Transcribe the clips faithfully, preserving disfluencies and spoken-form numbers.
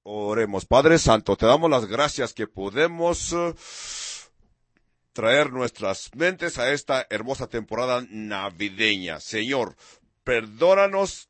Oremos. Padre Santo, te damos las gracias que podemos uh, traer nuestras mentes a esta hermosa temporada navideña. Señor, perdónanos,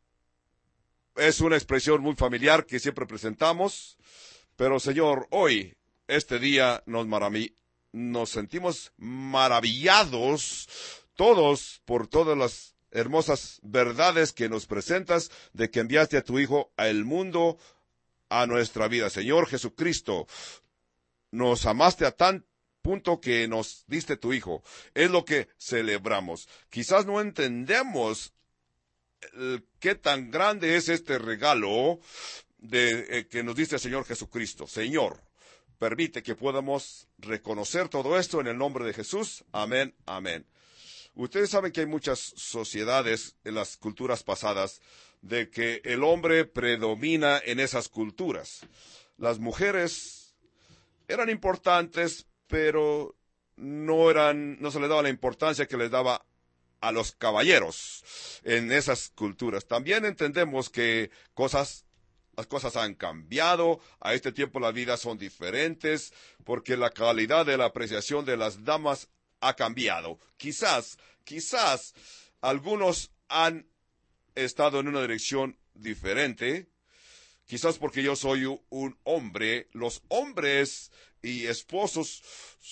es una expresión muy familiar que siempre presentamos, pero Señor, hoy, este día, nos, marav- nos sentimos maravillados todos por todas las hermosas verdades que nos presentas de que enviaste a tu Hijo al mundo, a nuestra vida. Señor Jesucristo, nos amaste a tal punto que nos diste tu Hijo. Es lo que celebramos. Quizás no entendemos el, qué tan grande es este regalo de, eh, que nos diste el Señor Jesucristo. Señor, permite que podamos reconocer todo esto en el nombre de Jesús. Amén, amén. Ustedes saben que hay muchas sociedades en las culturas pasadas de que el hombre predomina en esas culturas. Las mujeres eran importantes, pero no eran, no se les daba la importancia que les daba a los caballeros en esas culturas. También entendemos que cosas, las cosas han cambiado, a este tiempo las vidas son diferentes, porque la calidad de la apreciación de las damas ha cambiado. Quizás, quizás algunos han estado en una dirección diferente, quizás porque yo soy un hombre. Los hombres y esposos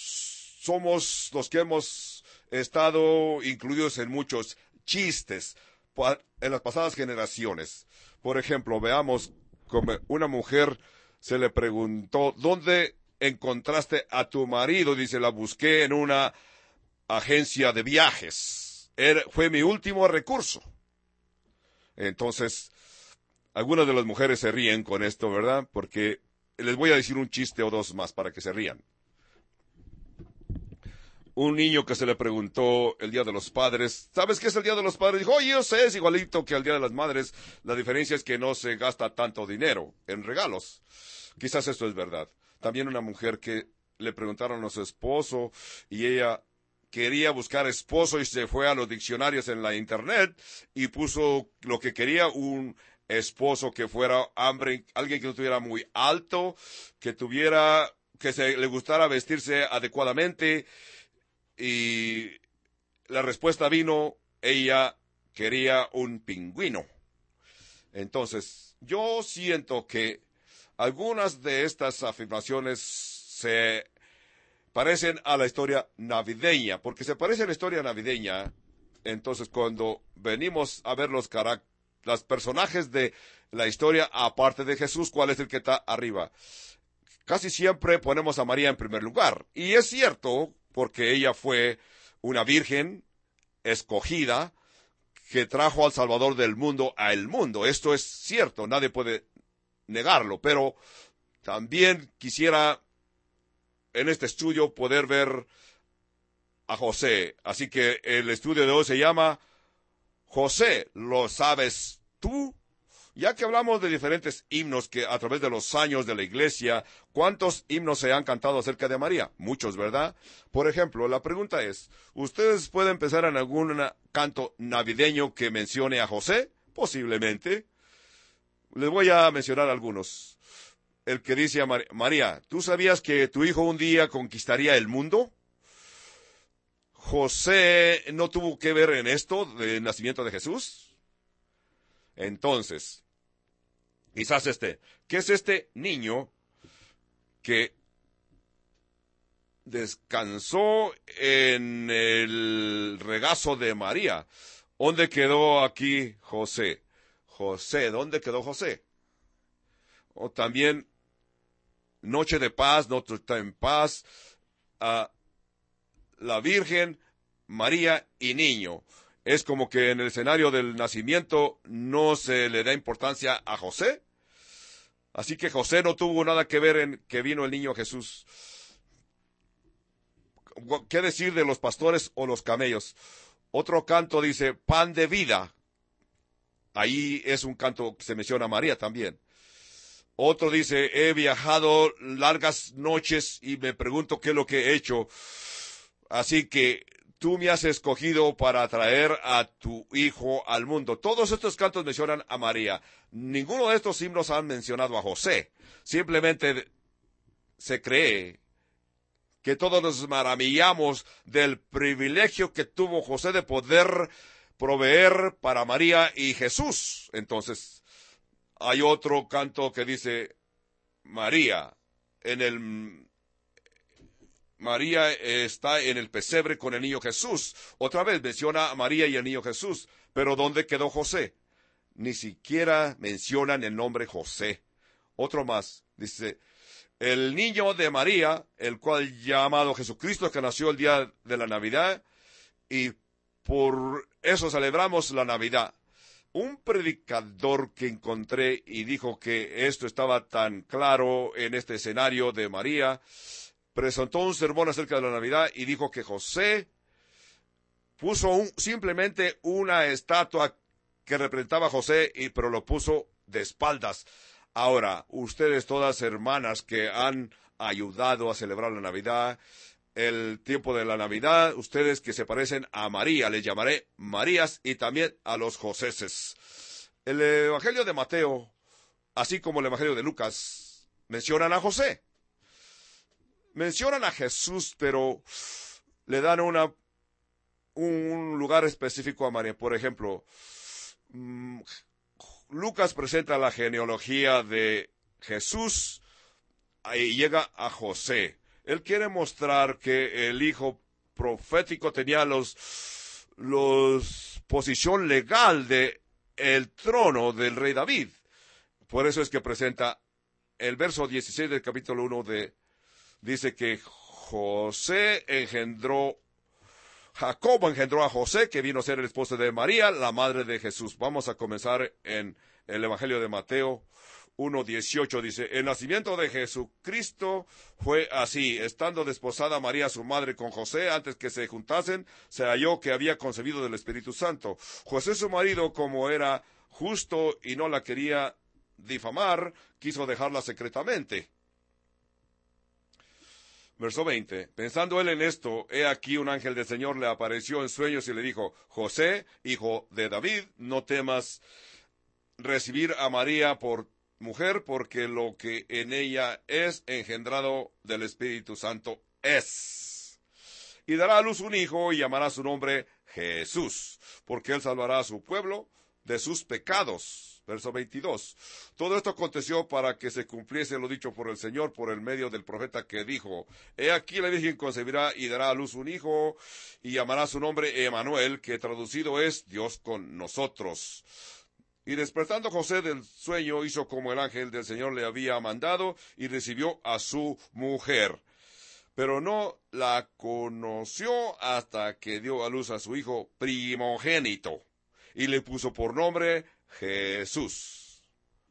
somos los que hemos estado incluidos en muchos chistes en las pasadas generaciones. Por ejemplo, veamos como una mujer se le preguntó, ¿dónde encontraste a tu marido? Dice, la busqué en una agencia de viajes. Era, fue mi último recurso. Entonces, algunas de las mujeres se ríen con esto, ¿verdad? Porque les voy a decir un chiste o dos más para que se rían. Un niño que se le preguntó el Día de los Padres, ¿sabes qué es el Día de los Padres? Dijo, oye, yo sé, es igualito que el Día de las Madres. La diferencia es que no se gasta tanto dinero en regalos. Quizás esto es verdad. También una mujer que le preguntaron a su esposo y ella quería buscar esposo y se fue a los diccionarios en la internet y puso lo que quería, un esposo que fuera hombre, alguien que no estuviera muy alto, que tuviera, que se le gustara vestirse adecuadamente, y la respuesta vino, ella quería un pingüino. Entonces, yo siento que algunas de estas afirmaciones se parecen a la historia navideña, porque se parece a la historia navideña. Entonces, cuando venimos a ver los carac- los personajes de la historia, aparte de Jesús, ¿cuál es el que está arriba? Casi siempre ponemos a María en primer lugar. Y es cierto, porque ella fue una virgen escogida que trajo al Salvador del mundo a el mundo. Esto es cierto, nadie puede negarlo, pero también quisiera en este estudio poder ver a José. Así que el estudio de hoy se llama José, ¿lo sabes tú? Ya que hablamos de diferentes himnos que a través de los años de la iglesia, ¿cuántos himnos se han cantado acerca de María? Muchos, ¿verdad? Por ejemplo, la pregunta es, ¿ustedes pueden pensar en algún canto navideño que mencione a José? Posiblemente. Les voy a mencionar algunos. El que dice a Mar- María, ¿tú sabías que tu hijo un día conquistaría el mundo? José no tuvo que ver en esto del nacimiento de Jesús. Entonces, quizás este, ¿qué es este niño que descansó en el regazo de María? ¿Dónde quedó aquí José? José, ¿dónde quedó José? O también, noche de paz, noche en paz, a la Virgen, María y niño. Es como que en el escenario del nacimiento no se le da importancia a José. Así que José no tuvo nada que ver en que vino el niño Jesús. ¿Qué decir de los pastores o los camellos? Otro canto dice, pan de vida. Ahí es un canto que se menciona a María también. Otro dice, he viajado largas noches y me pregunto qué es lo que he hecho. Así que tú me has escogido para traer a tu hijo al mundo. Todos estos cantos mencionan a María. Ninguno de estos himnos han mencionado a José. Simplemente se cree que todos nos maravillamos del privilegio que tuvo José de poder proveer para María y Jesús. Entonces, hay otro canto que dice María en el María está en el pesebre con el niño Jesús. Otra vez menciona a María y el niño Jesús. Pero ¿dónde quedó José? Ni siquiera mencionan el nombre José. Otro más, dice, el niño de María, el cual llamado Jesucristo, que nació el día de la Navidad, y por eso celebramos la Navidad. Un predicador que encontré y dijo que esto estaba tan claro en este escenario de María, presentó un sermón acerca de la Navidad y dijo que José puso un, simplemente una estatua que representaba a José, y, pero lo puso de espaldas. Ahora, ustedes todas hermanas que han ayudado a celebrar la Navidad, el tiempo de la Navidad, ustedes que se parecen a María, les llamaré Marías, y también a los Joséses. El Evangelio de Mateo, así como el Evangelio de Lucas, mencionan a José. Mencionan a Jesús, pero le dan una, un lugar específico a María. Por ejemplo, mmm, Lucas presenta la genealogía de Jesús y llega a José. Él quiere mostrar que el hijo profético tenía los, los posición legal de el trono del rey David. Por eso es que presenta el verso dieciséis del capítulo uno de dice que José engendró, Jacob engendró a José, que vino a ser el esposo de María, la madre de Jesús. Vamos a comenzar en el Evangelio de Mateo uno dieciocho. Dice, el nacimiento de Jesucristo fue así. Estando desposada María, su madre, con José, antes que se juntasen, se halló que había concebido del Espíritu Santo. José, su marido, como era justo y no la quería difamar, quiso dejarla secretamente. Verso veinte. Pensando él en esto, he aquí un ángel del Señor le apareció en sueños y le dijo, José, hijo de David, no temas recibir a María por mujer, porque lo que en ella es engendrado del Espíritu Santo es. Y dará a luz un hijo y llamará su nombre Jesús, porque él salvará a su pueblo de sus pecados. Verso veintidós. Todo esto aconteció para que se cumpliese lo dicho por el Señor por el medio del profeta, que dijo, he aquí la Virgen concebirá y dará a luz un hijo y llamará su nombre Emanuel, que traducido es Dios con nosotros. Y despertando José del sueño, hizo como el ángel del Señor le había mandado y recibió a su mujer. Pero no la conoció hasta que dio a luz a su hijo primogénito y le puso por nombre Jesús.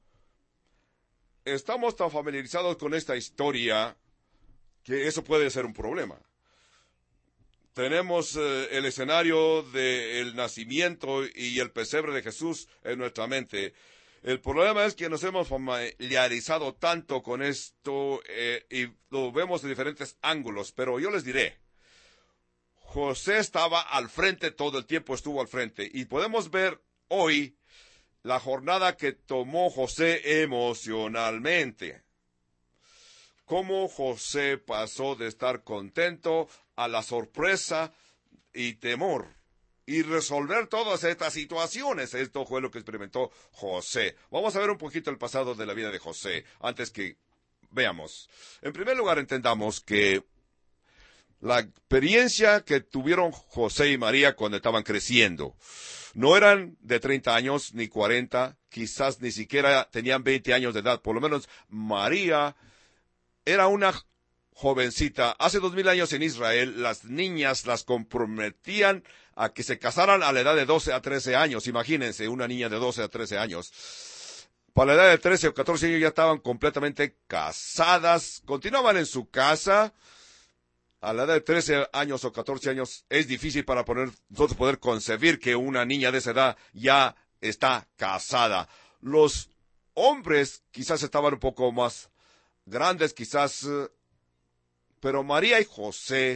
Estamos tan familiarizados con esta historia que eso puede ser un problema. Tenemos eh, el escenario del nacimiento y el pesebre de Jesús en nuestra mente. El problema es que nos hemos familiarizado tanto con esto eh, y lo vemos de diferentes ángulos, pero yo les diré, José estaba al frente, todo el tiempo estuvo al frente, y podemos ver hoy la jornada que tomó José emocionalmente. Cómo José pasó de estar contento a la sorpresa y temor. Y resolver todas estas situaciones. Esto fue lo que experimentó José. Vamos a ver un poquito el pasado de la vida de José, antes que veamos. En primer lugar, entendamos que la experiencia que tuvieron José y María cuando estaban creciendo, no eran de treinta años ni cuarenta, quizás ni siquiera tenían veinte años de edad. Por lo menos María era una jovencita. Hace dos mil años en Israel, las niñas las comprometían a que se casaran a la edad de doce a trece años. Imagínense, una niña de doce a trece años. Para la edad de trece o catorce años ya estaban completamente casadas. Continuaban en su casa. A la edad de trece años o catorce años es difícil para poner, nosotros poder concebir que una niña de esa edad ya está casada. Los hombres quizás estaban un poco más grandes, quizás, pero María y José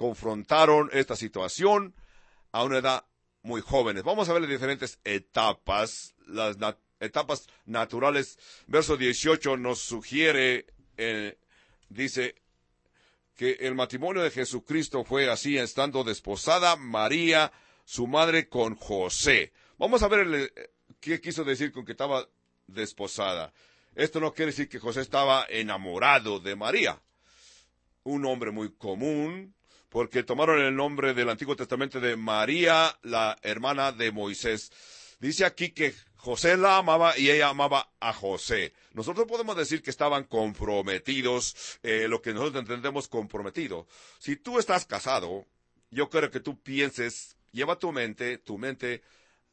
confrontaron esta situación a una edad muy jóvenes. Vamos a ver las diferentes etapas, las nat etapas naturales. Verso dieciocho nos sugiere, eh, dice, que el matrimonio de Jesucristo fue así, estando desposada María, su madre, con José. Vamos a ver el, qué quiso decir con que estaba desposada. Esto no quiere decir que José estaba enamorado de María. Un nombre muy común, porque tomaron el nombre del Antiguo Testamento de María, la hermana de Moisés. Dice aquí que José la amaba y ella amaba a José. Nosotros podemos decir que estaban comprometidos, eh, lo que nosotros entendemos comprometido. Si tú estás casado, yo quiero que tú pienses, lleva tu mente, tu mente,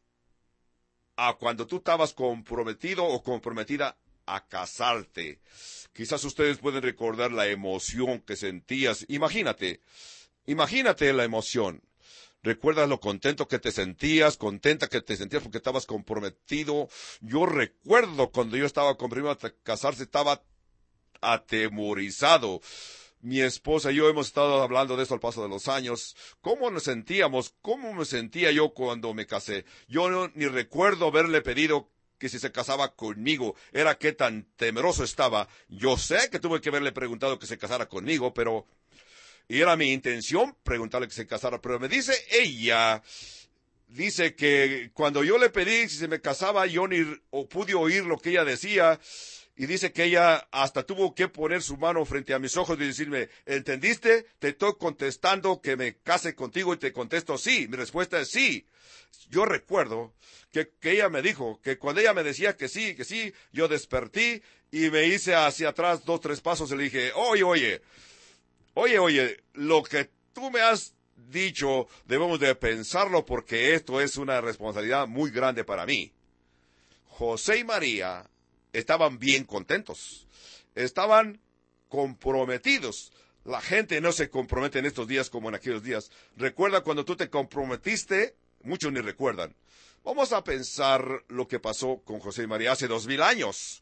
a cuando tú estabas comprometido o comprometida a casarte. Quizás ustedes pueden recordar la emoción que sentías. Imagínate, imagínate la emoción. ¿Recuerdas lo contento que te sentías, contenta que te sentías porque estabas comprometido? Yo recuerdo cuando yo estaba comprometido a casarse, estaba atemorizado. Mi esposa y yo hemos estado hablando de esto al paso de los años. ¿Cómo nos sentíamos? ¿Cómo me sentía yo cuando me casé? Yo no, ni recuerdo haberle pedido que si se casaba conmigo. Era que tan temeroso estaba. Yo sé que tuve que haberle preguntado que se casara conmigo, pero... Y era mi intención preguntarle que se casara, pero me dice ella, dice que cuando yo le pedí si se me casaba, yo ni o pude oír lo que ella decía, y dice que ella hasta tuvo que poner su mano frente a mis ojos y decirme, ¿entendiste? Te estoy contestando que me case contigo y te contesto sí. Mi respuesta es sí. Yo recuerdo que, que ella me dijo que cuando ella me decía que sí, que sí, yo desperté y me hice hacia atrás dos, tres pasos y le dije, oye, oye, Oye, oye, lo que tú me has dicho debemos de pensarlo porque esto es una responsabilidad muy grande para mí. José y María estaban bien contentos, estaban comprometidos. La gente no se compromete en estos días como en aquellos días. Recuerda cuando tú te comprometiste, muchos ni recuerdan. Vamos a pensar lo que pasó con José y María hace dos mil años.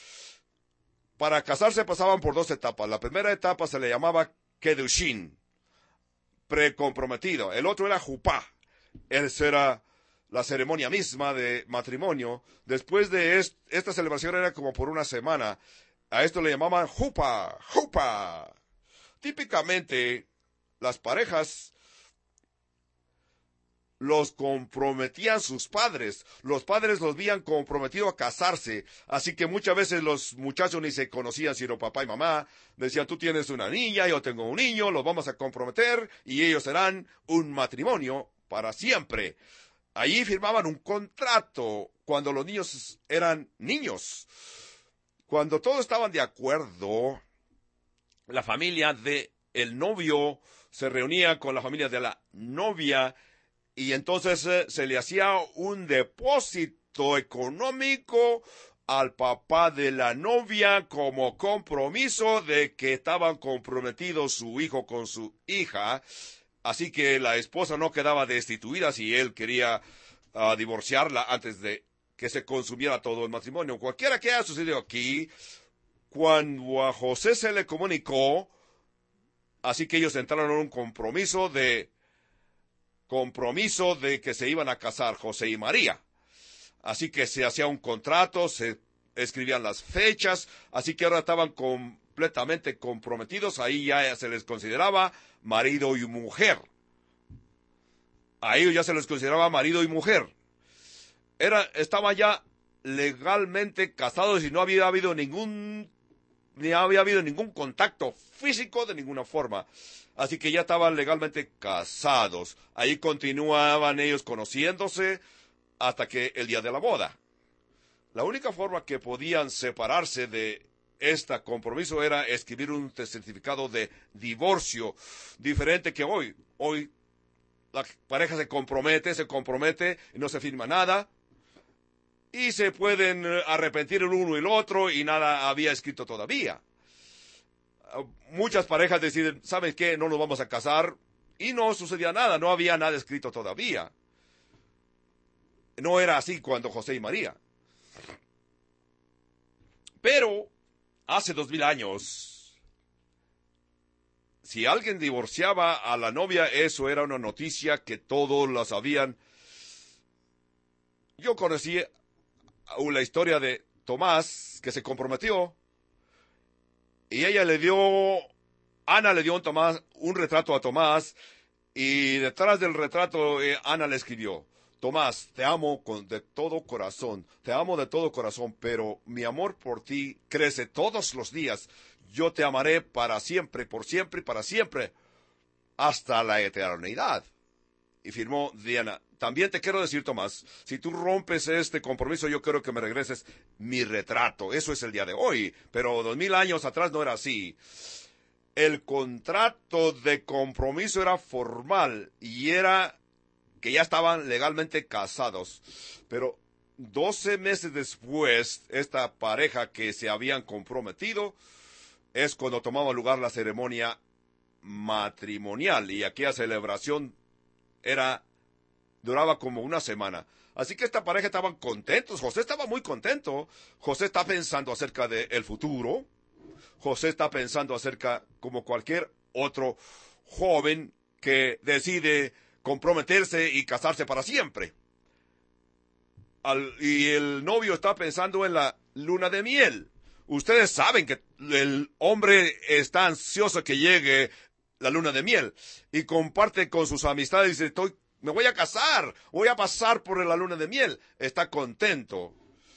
Para casarse pasaban por dos etapas. La primera etapa se le llamaba Kedushin, precomprometido. El otro era Jupá. Esa era la ceremonia misma de matrimonio. Después de est esta celebración era como por una semana. A esto le llamaban Jupá, Jupá. Típicamente, las parejas los comprometían sus padres. Los padres los habían comprometido a casarse. Así que muchas veces los muchachos ni se conocían sino papá y mamá. Decían, tú tienes una niña, yo tengo un niño, los vamos a comprometer y ellos serán un matrimonio para siempre. Allí firmaban un contrato cuando los niños eran niños. Cuando todos estaban de acuerdo, la familia de el novio se reunía con la familia de la novia. Y entonces eh, se le hacía un depósito económico al papá de la novia como compromiso de que estaban comprometidos su hijo con su hija. Así que la esposa no quedaba destituida si él quería uh, divorciarla antes de que se consumiera todo el matrimonio. Cualquiera que haya sucedido aquí, cuando a José se le comunicó, así que ellos entraron en un compromiso de... compromiso de que se iban a casar José y María. Así que se hacía un contrato, se escribían las fechas, así que ahora estaban completamente comprometidos, ahí ya se les consideraba marido y mujer. A ellos ya se les consideraba marido y mujer. Era, estaban ya legalmente casados y no había habido ningún, ni había habido ningún contacto físico de ninguna forma. Así que ya estaban legalmente casados. Ahí continuaban ellos conociéndose hasta que el día de la boda. La única forma que podían separarse de este compromiso era escribir un certificado de divorcio, diferente que hoy. Hoy la pareja se compromete, se compromete y no se firma nada. Y se pueden arrepentir el uno y el otro y nada había escrito todavía. Muchas parejas deciden, ¿sabes qué? No nos vamos a casar. Y no sucedía nada, no había nada escrito todavía. No era así cuando José y María. Pero, hace dos mil años, si alguien divorciaba a la novia, eso era una noticia que todos la sabían. Yo conocí la historia de Tomás, que se comprometió, y ella le dio, Ana le dio un, Tomás, un retrato a Tomás, y detrás del retrato eh, Ana le escribió: Tomás, te amo con, de todo corazón, te amo de todo corazón, pero mi amor por ti crece todos los días. Yo te amaré para siempre, por siempre y para siempre, hasta la eternidad. Y firmó Diana. También te quiero decir, Tomás, si tú rompes este compromiso, yo quiero que me regreses mi retrato. Eso es el día de hoy, pero dos mil años atrás no era así. El contrato de compromiso era formal y era que ya estaban legalmente casados. Pero doce meses después, esta pareja que se habían comprometido es cuando tomaba lugar la ceremonia matrimonial, y aquella celebración era duraba como una semana. Así que esta pareja estaban contentos. José estaba muy contento. José está pensando acerca del futuro. José está pensando acerca, como cualquier otro joven que decide comprometerse y casarse para siempre. Al, y el novio está pensando en la luna de miel. Ustedes saben que el hombre está ansioso que llegue la luna de miel y comparte con sus amistades y dice: estoy, me voy a casar, voy a pasar por la luna de miel. Está contento.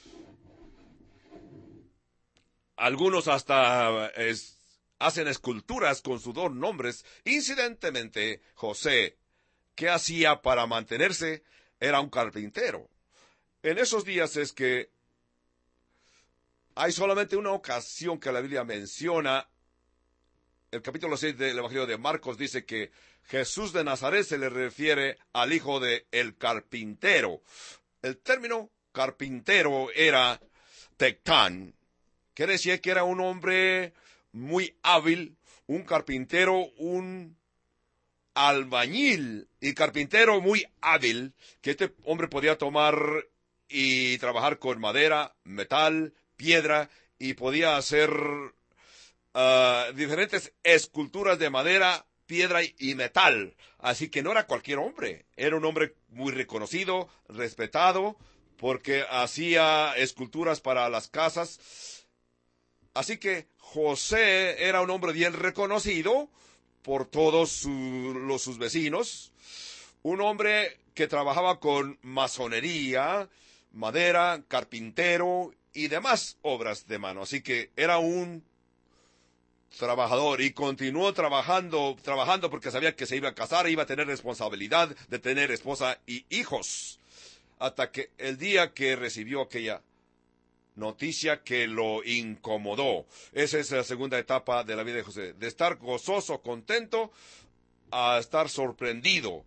Algunos hasta es, hacen esculturas con sus dos nombres. Incidentemente, José, ¿qué hacía para mantenerse? Era un carpintero. En esos días es que hay solamente una ocasión que la Biblia menciona. El capítulo seis del Evangelio de Marcos dice que Jesús de Nazaret se le refiere al hijo de el carpintero. El término carpintero era tectán. Quiere decir que era un hombre muy hábil, un carpintero, un albañil y carpintero muy hábil, que este hombre podía tomar y trabajar con madera, metal, piedra, y podía hacer uh, diferentes esculturas de madera, piedra y metal. Así que no era cualquier hombre, era un hombre muy reconocido, respetado, porque hacía esculturas para las casas. Así que José era un hombre bien reconocido por todos su, los, sus vecinos, un hombre que trabajaba con masonería, madera, carpintero y demás obras de mano. Así que era un trabajador y continuó trabajando, trabajando porque sabía que se iba a casar, iba a tener responsabilidad de tener esposa y hijos, hasta que el día que recibió aquella noticia que lo incomodó. Esa es la segunda etapa de la vida de José, de estar gozoso, contento, a estar sorprendido.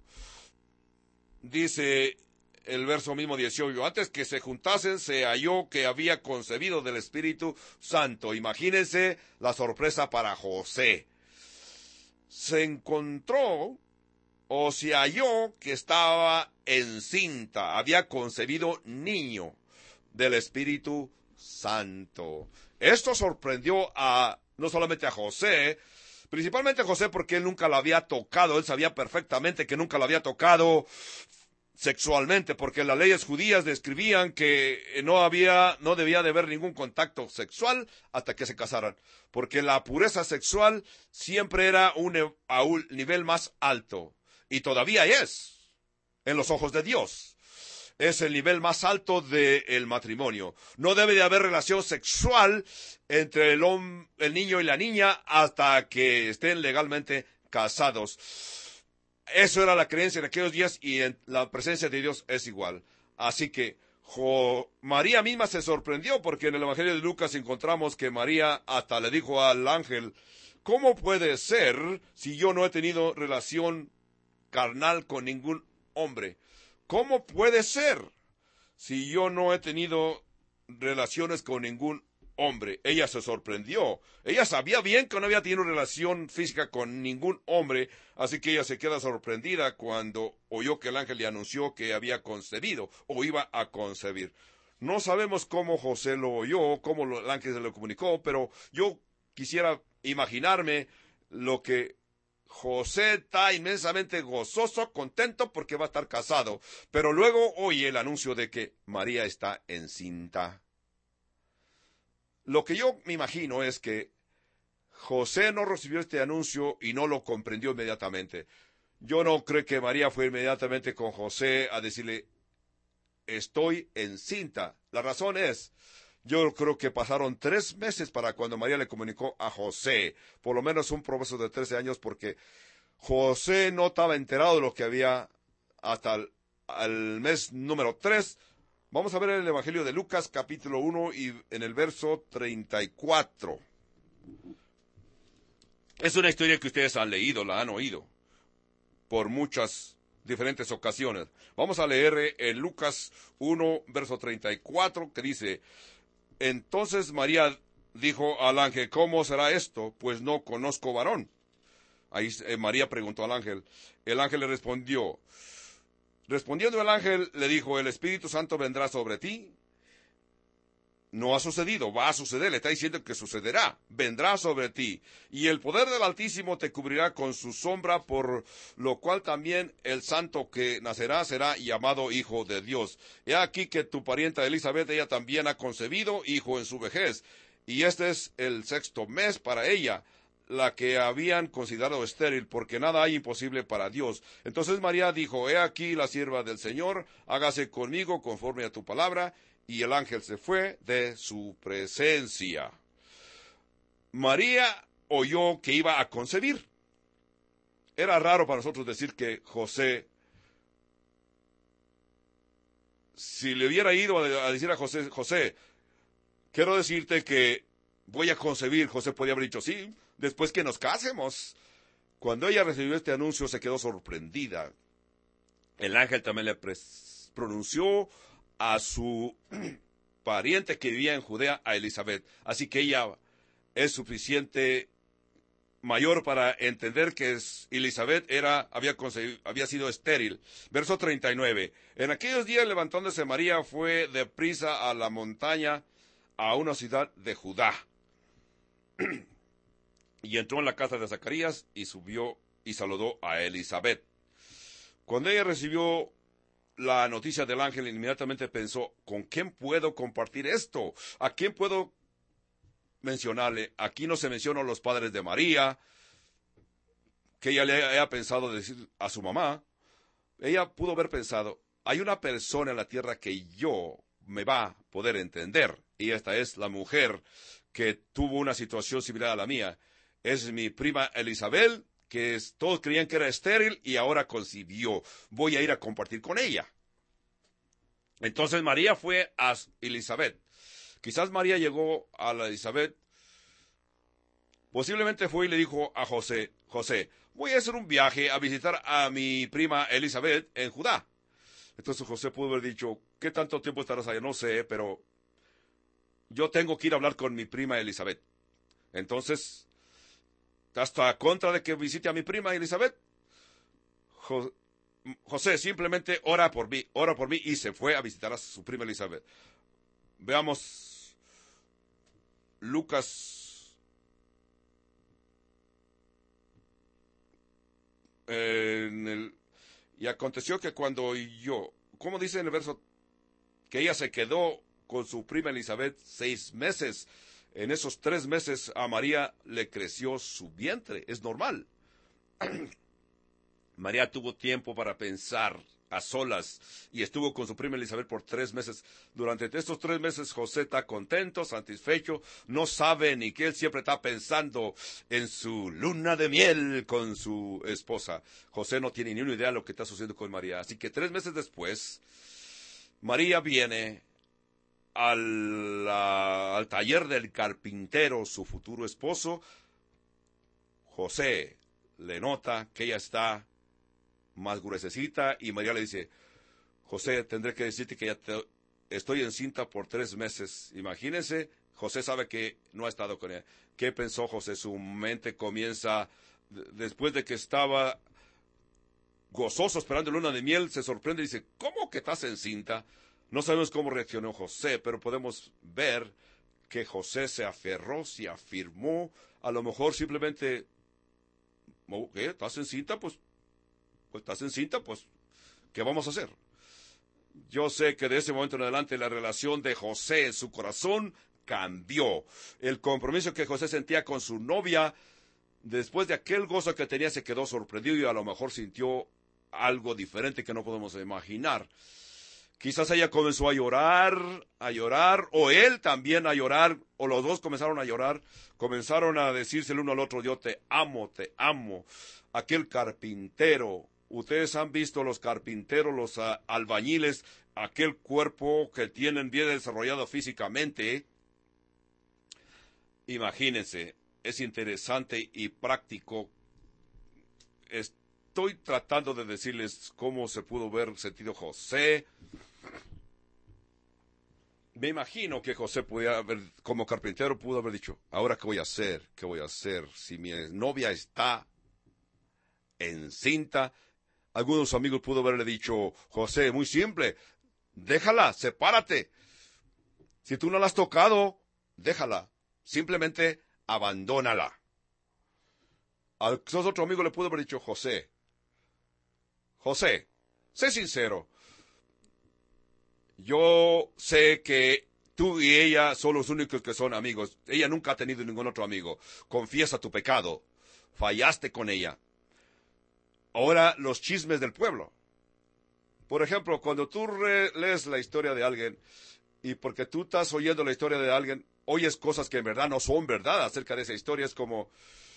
Dice el verso mismo dieciocho, antes que se juntasen se halló que había concebido del Espíritu Santo. Imagínense la sorpresa para José. Se encontró o se halló que estaba encinta, había concebido niño del Espíritu Santo. Esto sorprendió a no solamente a José, principalmente a José porque él nunca lo había tocado, él sabía perfectamente que nunca lo había tocado sexualmente, porque las leyes judías describían que no había, no debía de haber ningún contacto sexual hasta que se casaran, porque la pureza sexual siempre era un, a un nivel más alto, y todavía es, en los ojos de Dios. Es el nivel más alto del matrimonio. No debe de haber relación sexual entre el, hom- el niño y la niña hasta que estén legalmente casados. Eso era la creencia en aquellos días y en la presencia de Dios es igual. Así que jo, María misma se sorprendió porque en el Evangelio de Lucas encontramos que María hasta le dijo al ángel: ¿cómo puede ser si yo no he tenido relación carnal con ningún hombre? ¿Cómo puede ser si yo no he tenido relaciones con ningún hombre? Ella se sorprendió. Ella sabía bien que no había tenido relación física con ningún hombre, así que ella se queda sorprendida cuando oyó que el ángel le anunció que había concebido o iba a concebir. No sabemos cómo José lo oyó, cómo el ángel se lo comunicó, pero yo quisiera imaginarme lo que José está inmensamente gozoso, contento porque va a estar casado. Pero luego oye el anuncio de que María está encinta. Lo que yo me imagino es que José no recibió este anuncio y no lo comprendió inmediatamente. Yo no creo que María fue inmediatamente con José a decirle, estoy encinta. La razón es, yo creo que pasaron tres meses para cuando María le comunicó a José, por lo menos un proceso de trece años, porque José no estaba enterado de lo que había hasta el, el mes número tres. Vamos a ver el Evangelio de Lucas, capítulo uno, y en el verso treinta y cuatro. Es una historia que ustedes han leído, la han oído, por muchas diferentes ocasiones. Vamos a leer en Lucas uno, verso treinta y cuatro, que dice, entonces María dijo al ángel, ¿cómo será esto? Pues no conozco varón. Ahí eh, María preguntó al ángel. El ángel le respondió. Respondiendo el ángel, le dijo, el Espíritu Santo vendrá sobre ti. No ha sucedido, va a suceder, le está diciendo que sucederá, vendrá sobre ti, y el poder del Altísimo te cubrirá con su sombra, por lo cual también el santo que nacerá será llamado Hijo de Dios. He aquí que tu parienta Elizabeth, ella también ha concebido hijo en su vejez, y este es el sexto mes para ella, la que habían considerado estéril, porque nada hay imposible para Dios. Entonces María dijo, he aquí la sierva del Señor, hágase conmigo conforme a tu palabra, y el ángel se fue de su presencia. María oyó que iba a concebir. Era raro para nosotros decir que José, si le hubiera ido a decir a José, José, quiero decirte que voy a concebir, José podía haber dicho, sí, después que nos casemos. Cuando ella recibió este anuncio se quedó sorprendida. El ángel también le pronunció a su pariente que vivía en Judea, a Elizabeth. Así que ella es suficiente mayor para entender que es, Elizabeth era, había, había sido estéril. Verso treinta y nueve. En aquellos días levantándose María fue deprisa a la montaña, a una ciudad de Judá. Y entró en la casa de Zacarías y subió y saludó a Elizabeth. Cuando ella recibió la noticia del ángel, inmediatamente pensó, ¿con quién puedo compartir esto? ¿A quién puedo mencionarle? Aquí no se mencionan los padres de María, que ella le haya pensado decir a su mamá. Ella pudo haber pensado, hay una persona en la tierra que yo me va a poder entender, y esta es la mujer que tuvo una situación similar a la mía. Es mi prima Elizabeth, que es, todos creían que era estéril y ahora concibió. Voy a ir a compartir con ella. Entonces María fue a Elizabeth. Quizás María llegó a la Elizabeth, posiblemente fue y le dijo a José, José, voy a hacer un viaje a visitar a mi prima Elizabeth en Judá. Entonces José pudo haber dicho, ¿qué tanto tiempo estarás allá? No sé, pero yo tengo que ir a hablar con mi prima Elizabeth. Entonces, ¿hasta contra de que visite a mi prima Elizabeth? Jo- José simplemente ora por mí, ora por mí, y se fue a visitar a su prima Elizabeth. Veamos Lucas eh, en el, y aconteció que cuando yo, ¿cómo dice en el verso? Que ella se quedó con su prima Elizabeth seis meses. En esos tres meses a María le creció su vientre, es normal. María tuvo tiempo para pensar a solas y estuvo con su prima Elizabeth por tres meses. Durante estos tres meses José está contento, satisfecho, no sabe ni que él siempre está pensando en su luna de miel con su esposa. José no tiene ni una idea de lo que está sucediendo con María. Así que tres meses después, María viene al, a, al taller del carpintero, su futuro esposo. José le nota que ella está más gruesecita y María le dice, José, tendré que decirte que ya te, estoy encinta por tres meses. Imagínense, José sabe que no ha estado con ella. ¿Qué pensó José? Su mente comienza, después de que estaba gozoso esperando luna de miel, se sorprende y dice, ¿cómo que estás encinta? No sabemos cómo reaccionó José, pero podemos ver que José se aferró, se afirmó, a lo mejor simplemente ¿qué? ¿Estás encinta? Pues, pues estás encinta, pues, ¿qué vamos a hacer? Yo sé que de ese momento en adelante la relación de José en su corazón cambió. El compromiso que José sentía con su novia, después de aquel gozo que tenía, se quedó sorprendido y a lo mejor sintió algo diferente que no podemos imaginar. Quizás ella comenzó a llorar, a llorar, o él también a llorar, o los dos comenzaron a llorar, comenzaron a decirse el uno al otro, yo te amo, te amo. Aquel carpintero, ustedes han visto los carpinteros, los uh, albañiles, aquel cuerpo que tienen bien desarrollado físicamente, ¿eh? Imagínense, es interesante y práctico. Estoy tratando de decirles cómo se pudo ver sentido José. Me imagino que José podía haber, como carpintero, pudo haber dicho, ¿ahora qué voy a hacer? ¿Qué voy a hacer? Si mi novia está encinta, algunos amigos pudo haberle dicho, José, muy simple, déjala, sepárate. Si tú no la has tocado, déjala. Simplemente abandónala. A esos otros amigos le pudo haber dicho, José, José, sé sincero. Yo sé que tú y ella son los únicos que son amigos. Ella nunca ha tenido ningún otro amigo. Confiesa tu pecado. Fallaste con ella. Ahora los chismes del pueblo. Por ejemplo, cuando tú lees la historia de alguien y porque tú estás oyendo la historia de alguien, oyes cosas que en verdad no son verdad acerca de esa historia. Es como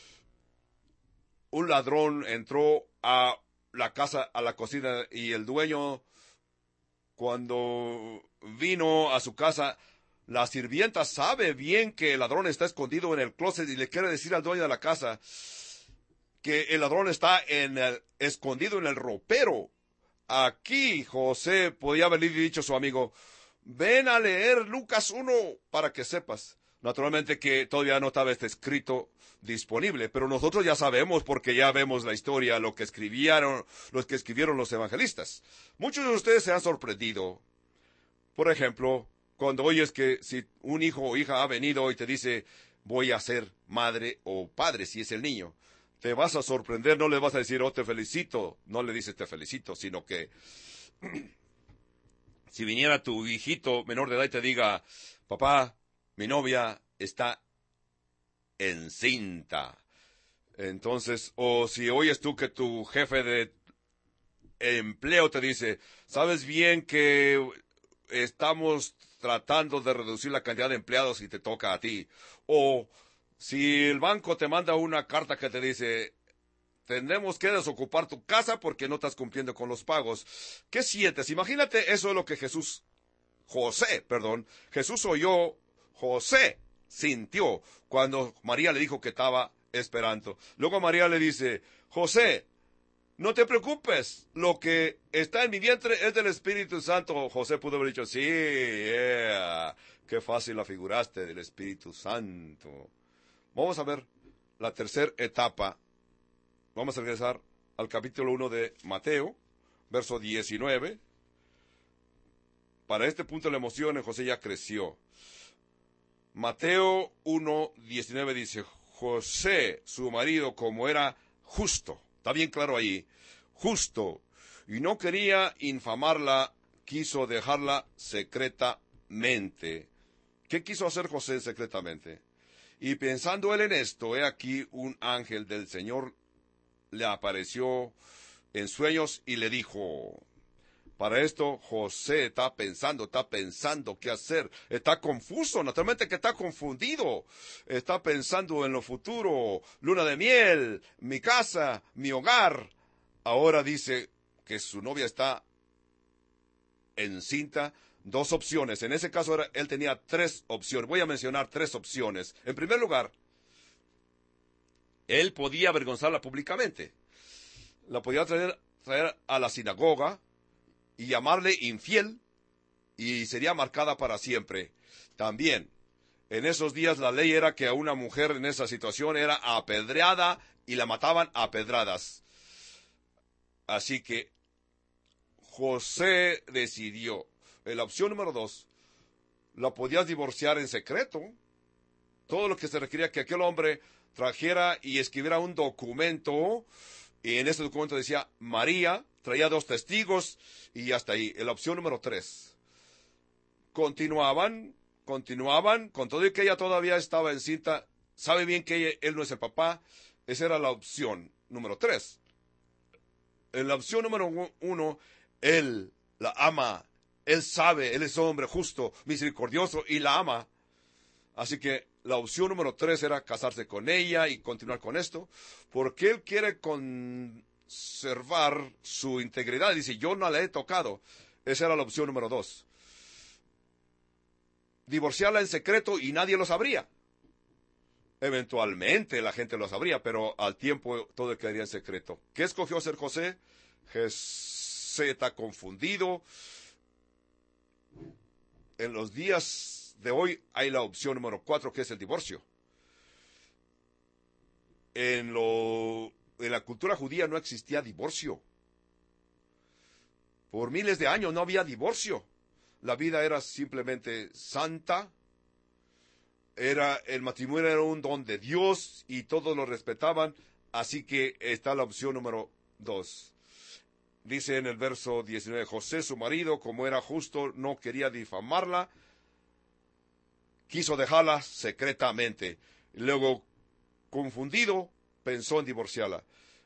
un ladrón entró a la casa, a la cocina, y el dueño, cuando vino a su casa, la sirvienta sabe bien que el ladrón está escondido en el closet y le quiere decir al dueño de la casa que el ladrón está en el, escondido en el ropero. Aquí José podía haberle dicho a su amigo, ven a leer Lucas uno para que sepas. Naturalmente que todavía no estaba este escrito disponible, pero nosotros ya sabemos porque ya vemos la historia, lo que escribieron, los que escribieron los evangelistas. Muchos de ustedes se han sorprendido. Por ejemplo, cuando oyes que si un hijo o hija ha venido y te dice, voy a ser madre o padre, si es el niño, te vas a sorprender, no le vas a decir, oh, te felicito, no le dices te felicito, sino que si viniera tu hijito menor de edad y te diga, papá, mi novia está encinta. Entonces, o si oyes tú que tu jefe de empleo te dice, sabes bien que estamos tratando de reducir la cantidad de empleados y te toca a ti. O si el banco te manda una carta que te dice, tendremos que desocupar tu casa porque no estás cumpliendo con los pagos. ¿Qué sientes? Imagínate, eso es lo que Jesús, José, perdón, Jesús oyó, José sintió cuando María le dijo que estaba esperando. Luego María le dice, José, no te preocupes, lo que está en mi vientre es del Espíritu Santo. José pudo haber dicho, sí, yeah, qué fácil la figuraste del Espíritu Santo. Vamos a ver la tercera etapa. Vamos a regresar al capítulo uno de Mateo, verso diecinueve. Para este punto la emoción en José ya creció. Mateo uno, diecinueve dice, José, su marido, como era justo, está bien claro ahí, justo, y no quería infamarla, quiso dejarla secretamente. ¿Qué quiso hacer José secretamente? Y pensando él en esto, he aquí un ángel del Señor le apareció en sueños y le dijo, para esto José está pensando, está pensando qué hacer, está confuso, naturalmente que está confundido, está pensando en lo futuro, luna de miel, mi casa, mi hogar. Ahora dice que su novia está encinta. Dos opciones, en ese caso era, él tenía tres opciones, voy a mencionar tres opciones. En primer lugar, él podía avergonzarla públicamente, la podía traer, traer a la sinagoga y llamarle infiel, y sería marcada para siempre. También, en esos días la ley era que a una mujer en esa situación era apedreada y la mataban a pedradas. Así que José decidió, en la opción número dos, la podías divorciar en secreto, todo lo que se requería que aquel hombre trajera y escribiera un documento, y en ese documento decía María, traía dos testigos, y hasta ahí. En la opción número tres. Continuaban, continuaban, con todo y que ella todavía estaba encinta, sabe bien que ella- él no es el papá, esa era la opción número tres. En la opción número uno, él la ama, él sabe, él es un hombre justo, misericordioso, y la ama. Así que la opción número tres era casarse con ella y continuar con esto, porque él quiere conservar su integridad. Dice, yo no la he tocado. Esa era la opción número dos. Divorciarla en secreto y nadie lo sabría. Eventualmente la gente lo sabría, pero al tiempo todo quedaría en secreto. ¿Qué escogió hacer José? José está confundido. En los días de hoy hay la opción número cuatro, que es el divorcio. En, lo, en la cultura judía no existía divorcio. Por miles de años no había divorcio. La vida era simplemente santa. Era, el matrimonio era un don de Dios y todos lo respetaban. Así que está la opción número dos. Dice en el verso diecinueve, José, su marido, como era justo, no quería difamarla, quiso dejarla secretamente. Luego, confundido, pensó en divorciarla.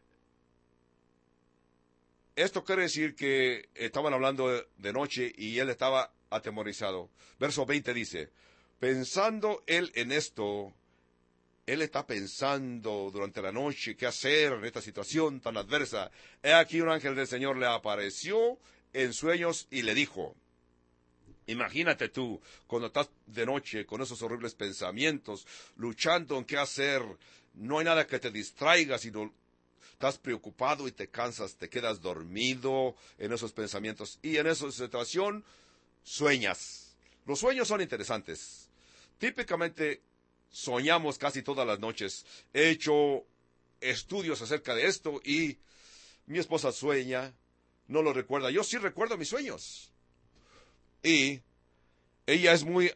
Esto quiere decir que estaban hablando de noche y él estaba atemorizado. Verso veinte dice, pensando él en esto, él está pensando durante la noche qué hacer en esta situación tan adversa. He aquí un ángel del Señor le apareció en sueños y le dijo, imagínate tú, cuando estás de noche con esos horribles pensamientos, luchando en qué hacer, no hay nada que te distraiga, sino estás preocupado y te cansas, te quedas dormido en esos pensamientos. Y en esa situación, sueñas. Los sueños son interesantes. Típicamente, soñamos casi todas las noches. He hecho estudios acerca de esto y mi esposa sueña, no lo recuerda. Yo sí recuerdo mis sueños. Y ella es muy...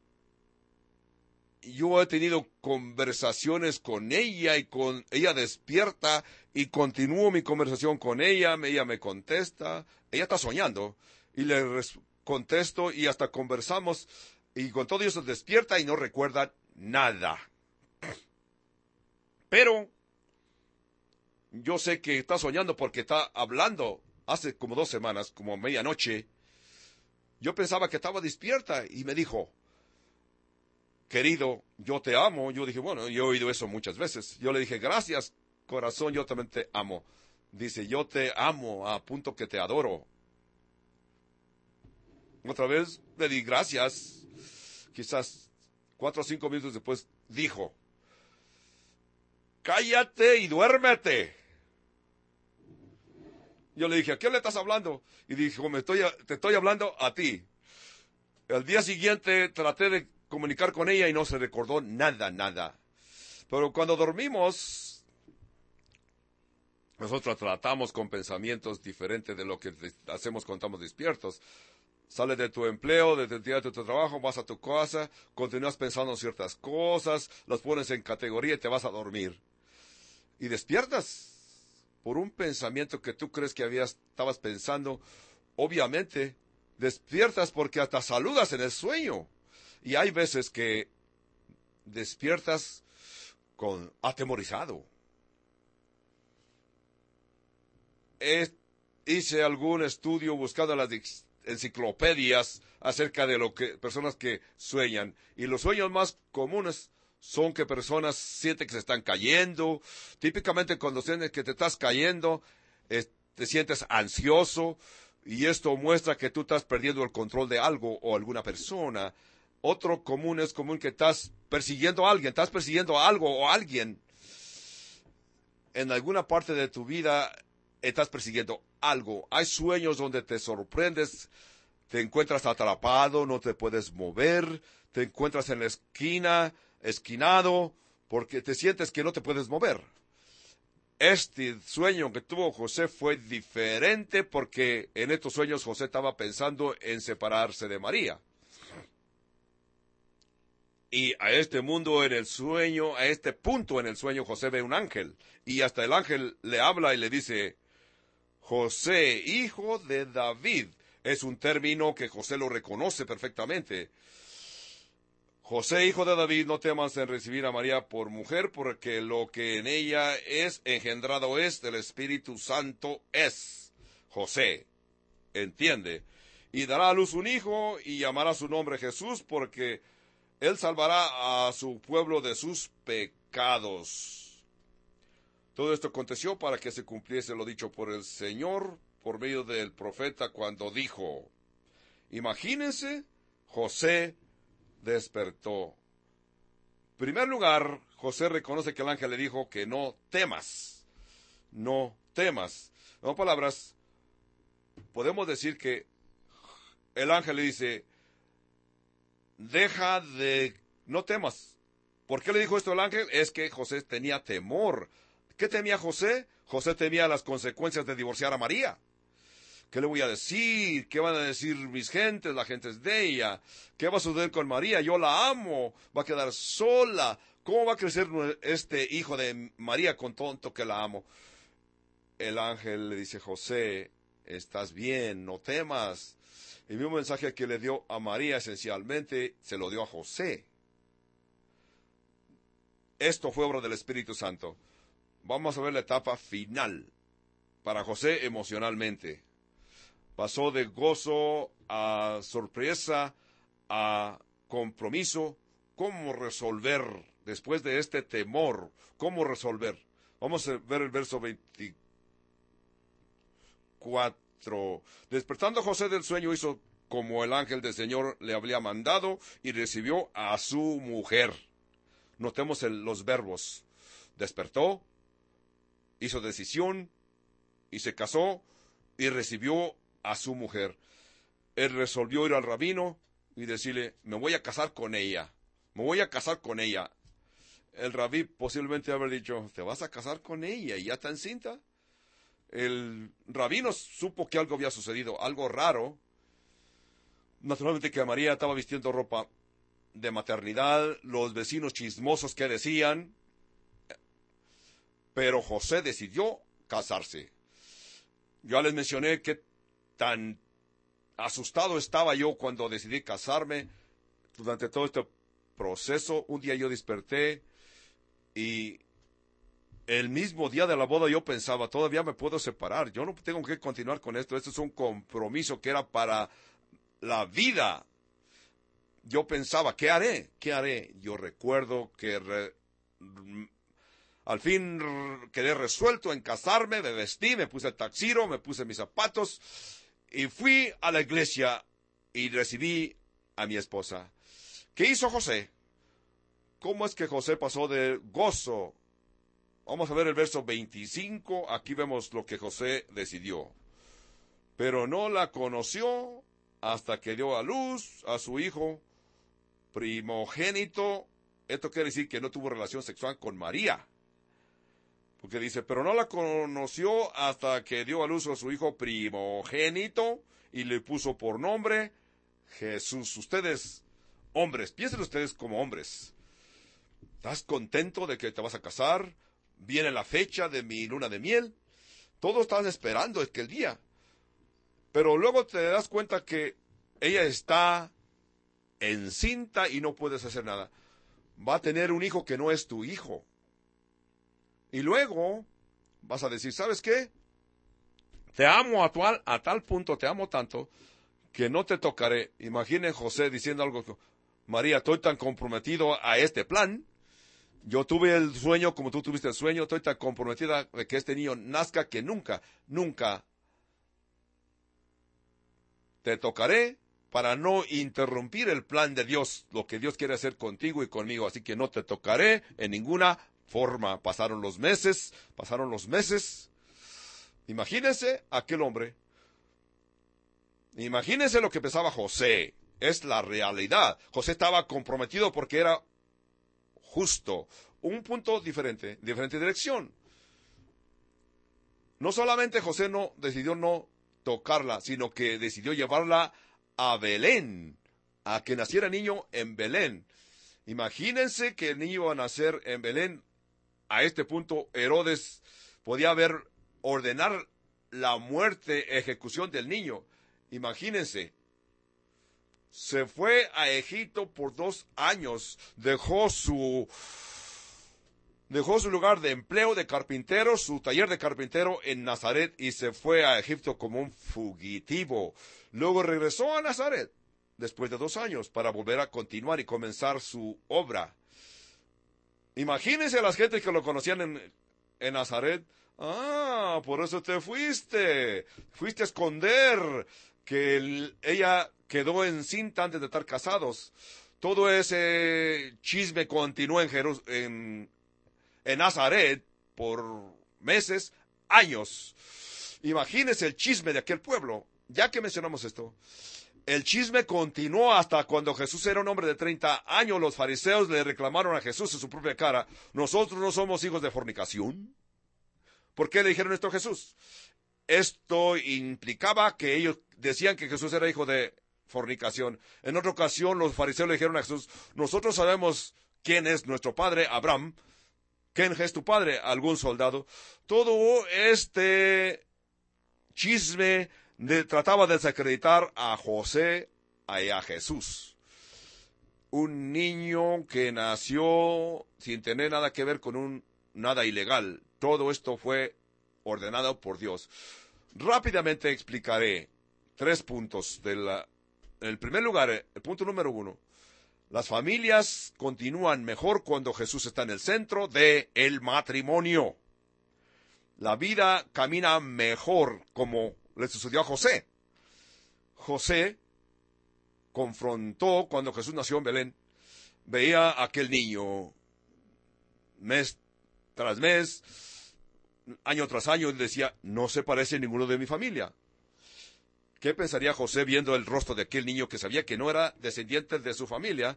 Yo he tenido conversaciones con ella y con ella despierta y continúo mi conversación con ella, ella me contesta, ella está soñando y le contesto y hasta conversamos y con todo eso despierta y no recuerda nada. Pero yo sé que está soñando porque está hablando hace como dos semanas, como medianoche. Yo pensaba que estaba despierta y me dijo, querido, yo te amo. Yo dije, bueno, yo he oído eso muchas veces. Yo le dije, gracias, corazón, yo también te amo. Dice, yo te amo a punto que te adoro. Otra vez le di gracias. Quizás cuatro o cinco minutos después dijo, cállate y duérmete. Yo le dije, ¿a quién le estás hablando? Y dijo, me estoy, te estoy hablando a ti. El día siguiente traté de comunicar con ella y no se recordó nada, nada. Pero cuando dormimos, nosotros tratamos con pensamientos diferentes de lo que hacemos cuando estamos despiertos. Sales de tu empleo, de tu, de tu trabajo, vas a tu casa, continúas pensando en ciertas cosas, las pones en categoría y te vas a dormir. Y despiertas por un pensamiento que tú crees que habías, estabas pensando. Obviamente, despiertas porque hasta saludas en el sueño. Y hay veces que despiertas con atemorizado. Es, hice algún estudio buscando las enciclopedias acerca de lo que personas que sueñan. Y los sueños más comunes son que personas sienten que se están cayendo. Típicamente cuando sientes que te estás cayendo, eh, te sientes ansioso. Y esto muestra que tú estás perdiendo el control de algo o alguna persona. Otro común es común que estás persiguiendo a alguien, estás persiguiendo a algo o a alguien. En alguna parte de tu vida estás persiguiendo algo. Hay sueños donde te sorprendes, te encuentras atrapado, no te puedes mover, te encuentras en la esquina, esquinado, porque te sientes que no te puedes mover. Este sueño que tuvo José fue diferente porque en estos sueños José estaba pensando en separarse de María. Y a este mundo en el sueño, a este punto en el sueño, José ve un ángel. Y hasta el ángel le habla y le dice, José, hijo de David. Es un término que José lo reconoce perfectamente. José, hijo de David, no temas en recibir a María por mujer, porque lo que en ella es engendrado es del Espíritu Santo es. José, entiende. Y dará a luz un hijo y llamará su nombre Jesús, porque él salvará a su pueblo de sus pecados. Todo esto aconteció para que se cumpliese lo dicho por el Señor por medio del profeta cuando dijo, imagínense, José despertó. En primer lugar, José reconoce que el ángel le dijo que no temas, no temas. En otras palabras, podemos decir que el ángel le dice, deja de, no temas. ¿Por qué le dijo esto el ángel? Es que José tenía temor. ¿Qué temía José? José temía las consecuencias de divorciar a María. ¿Qué le voy a decir? ¿Qué van a decir mis gentes, las gentes de ella? ¿Qué va a suceder con María? Yo la amo, va a quedar sola. ¿Cómo va a crecer este hijo de María con tanto que la amo? El ángel le dice, José, estás bien, no temas. El mismo mensaje que le dio a María esencialmente se lo dio a José. Esto fue obra del Espíritu Santo. Vamos a ver la etapa final para José emocionalmente. Pasó de gozo a sorpresa, a compromiso. ¿Cómo resolver después de este temor? ¿Cómo resolver? Vamos a ver el verso veinticuatro. Despertando José del sueño hizo como el ángel del Señor le había mandado y recibió a su mujer. Notemos el, los verbos. Despertó, hizo decisión y se casó y recibió a su mujer. Él resolvió ir al rabino y decirle, me voy a casar con ella, me voy a casar con ella. El rabí posiblemente haber dicho, ¿te vas a casar con ella y ya está encinta? El rabino supo que algo había sucedido, algo raro. Naturalmente que María estaba vistiendo ropa de maternidad, los vecinos chismosos que decían, pero José decidió casarse. Ya les mencioné que tan asustado estaba yo cuando decidí casarme. Durante todo este proceso, un día yo desperté y el mismo día de la boda yo pensaba, todavía me puedo separar, yo no tengo que continuar con esto, esto es un compromiso que era para la vida. Yo pensaba, ¿qué haré? ¿Qué haré? Yo recuerdo que re, al fin quedé resuelto en casarme, me vestí, me puse el taxiro, me puse mis zapatos y fui a la iglesia y recibí a mi esposa. ¿Qué hizo José? ¿Cómo es que José pasó de gozo? Vamos a ver el verso veinticinco, aquí vemos lo que José decidió. Pero no la conoció hasta que dio a luz a su hijo primogénito. Esto quiere decir que no tuvo relación sexual con María. Porque dice, pero no la conoció hasta que dio a luz a su hijo primogénito y le puso por nombre Jesús. Ustedes, hombres, piensen ustedes como hombres. ¿Estás contento de que te vas a casar? Viene la fecha de mi luna de miel. Todos están esperando es que el día. Pero luego te das cuenta que ella está encinta y no puedes hacer nada. Va a tener un hijo que no es tu hijo. Y luego vas a decir, ¿sabes qué? Te amo a tal, a tal punto, te amo tanto, que no te tocaré. Imaginen José diciendo algo, María, estoy tan comprometido a este plan. Yo tuve el sueño como tú tuviste el sueño, estoy tan comprometida de que este niño nazca que nunca, nunca te tocaré para no interrumpir el plan de Dios, lo que Dios quiere hacer contigo y conmigo. Así que no te tocaré en ninguna forma. Pasaron los meses, pasaron los meses. Imagínense aquel hombre. Imagínense lo que pensaba José. Es la realidad. José estaba comprometido porque era justo. Un punto diferente, diferente dirección. No solamente José no decidió no tocarla, sino que decidió llevarla a Belén, a que naciera niño en Belén. Imagínense que el niño iba a nacer en Belén. A este punto, Herodes podía haber ordenar la muerte, ejecución del niño. Imagínense. Se fue a Egipto por dos años. Dejó su, dejó su lugar de empleo de carpintero, su taller de carpintero en Nazaret, y se fue a Egipto como un fugitivo. Luego regresó a Nazaret, después de dos años, para volver a continuar y comenzar su obra. Imagínense a las gentes que lo conocían en, en Nazaret. Ah, por eso te fuiste. Fuiste a esconder que el, ella quedó encinta antes de estar casados. Todo ese chisme continuó en, Jerus, en, en Nazaret por meses, años. Imagínense el chisme de aquel pueblo. Ya que mencionamos esto, el chisme continuó hasta cuando Jesús era un hombre de treinta años. Los fariseos le reclamaron a Jesús en su propia cara: ¿nosotros no somos hijos de fornicación? ¿Por qué le dijeron esto a Jesús? Esto implicaba que ellos decían que Jesús era hijo de fornicación. En otra ocasión, los fariseos le dijeron a Jesús: nosotros sabemos quién es nuestro padre, Abraham. ¿Quién es tu padre? Algún soldado. Todo este chisme de, trataba de desacreditar a José y a Jesús. Un niño que nació sin tener nada que ver con un nada ilegal. Todo esto fue ordenado por Dios. Rápidamente explicaré tres puntos. De la, en el primer lugar, el punto número uno. Las familias continúan mejor cuando Jesús está en el centro del matrimonio. La vida camina mejor, como le sucedió a José. José confrontó cuando Jesús nació en Belén. Veía a aquel niño mes tras mes, año tras año, y decía: no se parece a ninguno de mi familia. ¿Qué pensaría José viendo el rostro de aquel niño que sabía que no era descendiente de su familia?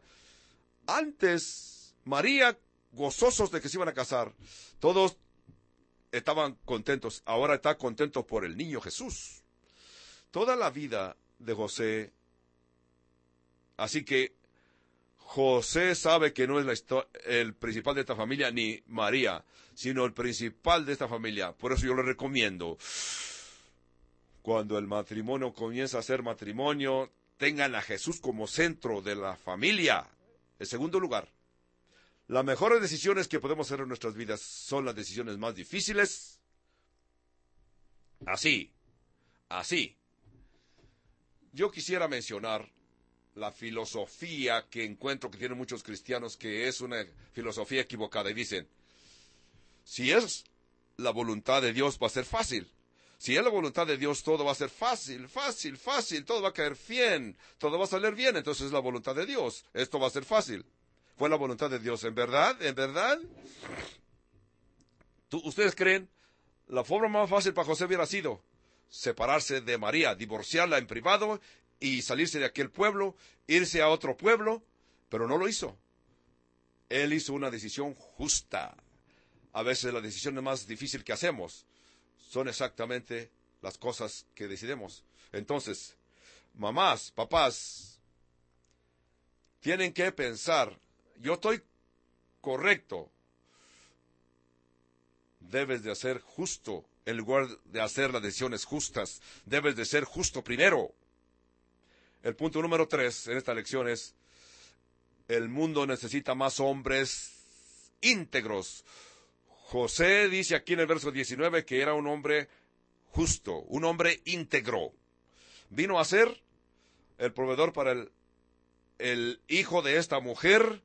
Antes, María, gozosos de que se iban a casar, todos estaban contentos. Ahora está contento por el niño Jesús. Toda la vida de José. Así que José sabe que no es la el principal de esta familia, ni María, sino el principal de esta familia. Por eso yo le recomiendo, cuando el matrimonio comienza a ser matrimonio, tengan a Jesús como centro de la familia. En segundo lugar, las mejores decisiones que podemos hacer en nuestras vidas son las decisiones más difíciles. Así, así. Yo quisiera mencionar la filosofía que encuentro que tienen muchos cristianos, que es una filosofía equivocada, y dicen: si es la voluntad de Dios, va a ser fácil. Si es la voluntad de Dios, todo va a ser fácil, fácil, fácil, todo va a caer bien, todo va a salir bien, entonces es la voluntad de Dios, esto va a ser fácil. Fue la voluntad de Dios, ¿en verdad? ¿En verdad? ¿Tú, ¿Ustedes creen? La forma más fácil para José hubiera sido separarse de María, divorciarla en privado y salirse de aquel pueblo, irse a otro pueblo, pero no lo hizo. Él hizo una decisión justa. A veces la decisión más difícil que hacemos son exactamente las cosas que decidimos. Entonces, mamás, papás, tienen que pensar: yo estoy correcto. Debes de hacer justo en lugar de hacer las decisiones justas. Debes de ser justo primero. El punto número tres en esta lección es: el mundo necesita más hombres íntegros. José dice aquí en el verso diecinueve que era un hombre justo, un hombre íntegro. Vino a ser el proveedor para el, el hijo de esta mujer,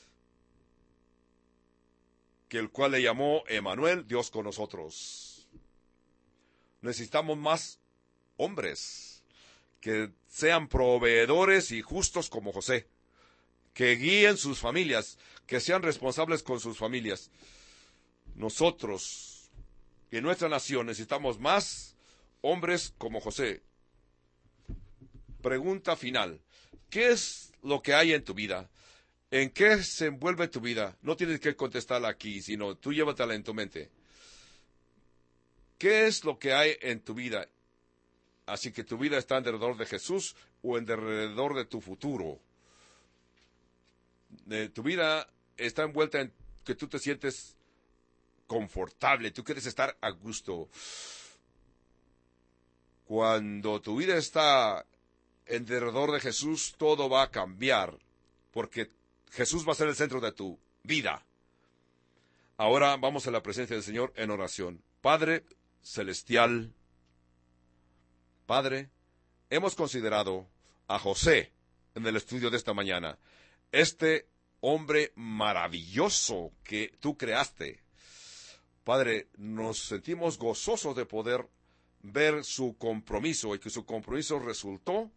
que el cual le llamó Emanuel, Dios con nosotros. Necesitamos más hombres que sean proveedores y justos como José, que guíen sus familias, que sean responsables con sus familias. Nosotros, en nuestra nación, necesitamos más hombres como José. Pregunta final: ¿qué es lo que hay en tu vida? ¿En qué se envuelve tu vida? No tienes que contestarla aquí, sino tú llévatela en tu mente. ¿Qué es lo que hay en tu vida? Así que tu vida está alrededor de Jesús o alrededor de tu futuro. eh, tu vida está envuelta en que tú te sientes confortable, tú quieres estar a gusto. Cuando tu vida está en derredor de Jesús, todo va a cambiar, porque Jesús va a ser el centro de tu vida. Ahora vamos a la presencia del Señor en oración. Padre celestial, Padre, hemos considerado a José en el estudio de esta mañana, este hombre maravilloso que tú creaste. Padre, nos sentimos gozosos de poder ver su compromiso y que su compromiso resultó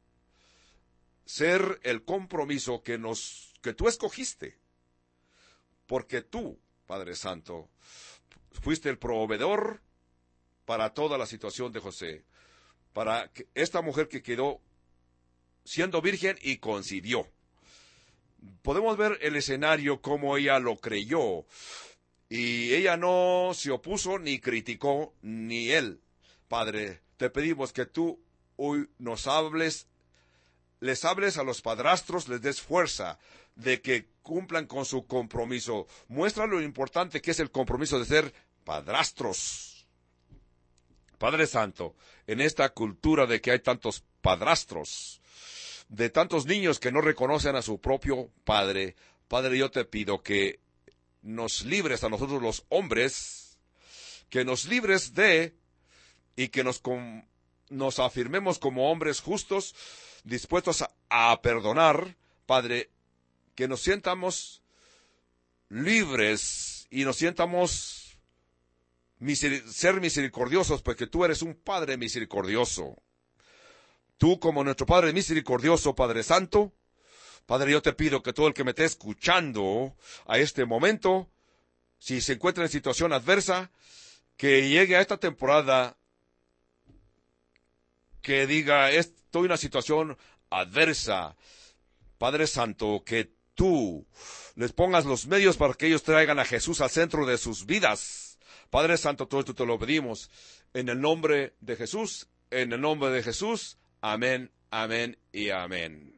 ser el compromiso que nos, que tú escogiste. Porque tú, Padre Santo, fuiste el proveedor para toda la situación de José. Para que esta mujer que quedó siendo virgen y concibió. Podemos ver el escenario como ella lo creyó. Y ella no se opuso ni criticó, ni él. Padre, te pedimos que tú hoy nos hables, les hables a los padrastros, les des fuerza de que cumplan con su compromiso. Muestra lo importante que es el compromiso de ser padrastros. Padre Santo, en esta cultura de que hay tantos padrastros, de tantos niños que no reconocen a su propio padre, Padre, yo te pido que nos libres a nosotros los hombres, que nos libres de, y que nos, com, nos afirmemos como hombres justos, dispuestos a, a perdonar, Padre, que nos sientamos libres y nos sientamos miseric- ser misericordiosos, porque tú eres un Padre misericordioso. Tú como nuestro Padre misericordioso, Padre Santo, Padre, yo te pido que todo el que me esté escuchando a este momento, si se encuentra en situación adversa, que llegue a esta temporada, que diga, estoy en una situación adversa, Padre Santo, que tú les pongas los medios para que ellos traigan a Jesús al centro de sus vidas. Padre Santo, todo esto te lo pedimos en el nombre de Jesús, en el nombre de Jesús. Amén, amén y amén.